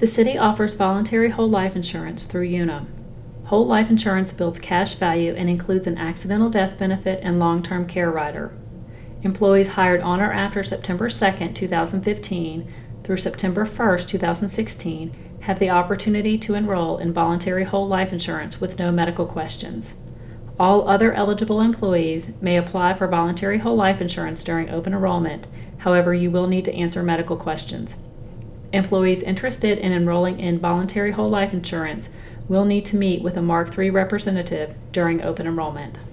The city offers voluntary whole life insurance through Unum. Whole life insurance builds cash value and includes an accidental death benefit and long-term care rider. Employees hired on or after September 2nd, 2015 through September 1st, 2016 have the opportunity to enroll in voluntary whole life insurance with no medical questions. All other eligible employees may apply for voluntary whole life insurance during open enrollment. However, you will need to answer medical questions. Employees interested in enrolling in voluntary whole life insurance will need to meet with a Mark III representative during open enrollment.